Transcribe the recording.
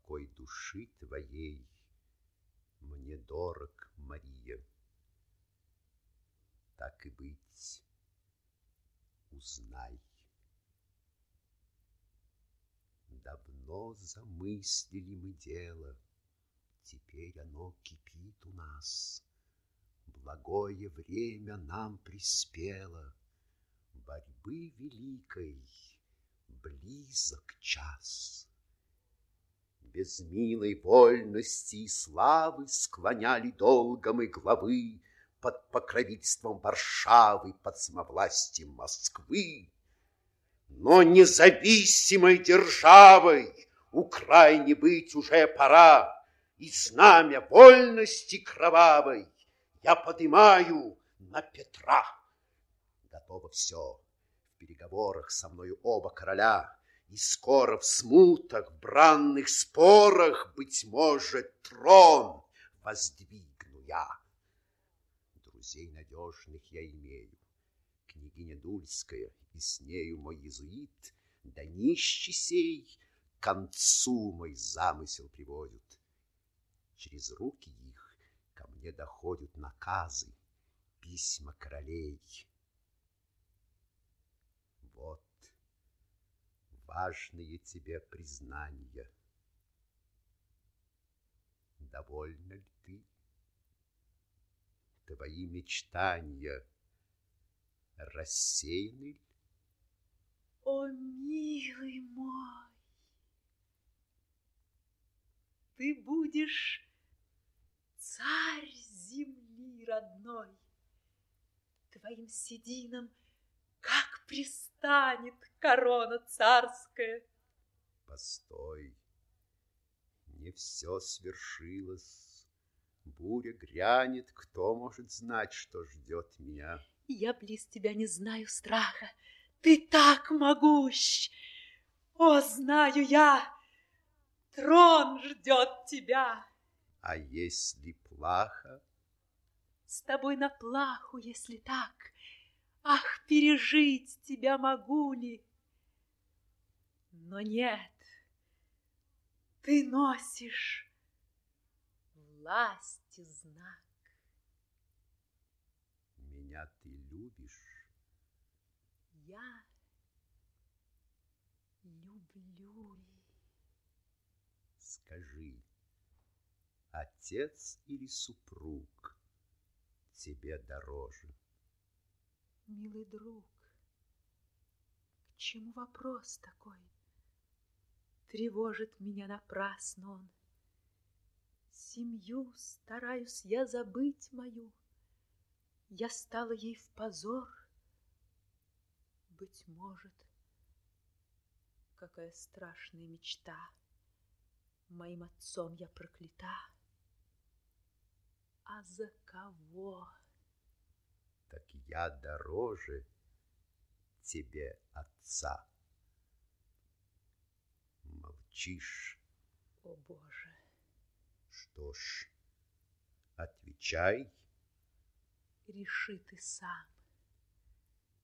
покой души твоей мне дорог, Мария. Так и быть, узнай. Давно замыслили мы дело, теперь оно кипит у нас. Благое время нам приспело, борьбы великой близок час. Без милой вольности и славы склоняли долго мы главы под покровительством Варшавы, под самовластием Москвы. Но независимой державой Украине быть уже пора, и знамя вольности кровавой я подымаю на Петра. Готово все в переговорах со мною оба короля, и скоро в смутах, в бранных спорах, быть может, трон воздвигну я. Друзей надежных я имею, княгиня Дульская, и с нею мой иезуит, да нищий сей к концу мой замысел приводят. Через руки их ко мне доходят наказы, письма королей. Вот важные тебе признания. Довольна ли ты? Твои мечтания рассеяны ли? О, милый мой, ты будешь царь земли родной. Твоим сединам как пристанет корона царская. Постой, не все свершилось. Буря грянет, кто может знать, что ждет меня? Я близ тебя не знаю страха. Ты так могущ. О, знаю я, трон ждет тебя. А если плохо? С тобой на плаху, если так. Ах, пережить тебя могу ли? Но нет, ты носишь власти знак. Меня ты любишь? Я люблю. Скажи, отец или супруг тебе дороже? Милый друг, к чему вопрос такой? Тревожит меня напрасно он. Семью стараюсь я забыть мою. Я стала ей в позор. Быть может, какая страшная мечта. Моим отцом я проклята. А за кого? Так я дороже тебе отца. Молчишь? О, Боже! Что ж, отвечай. Реши ты сам.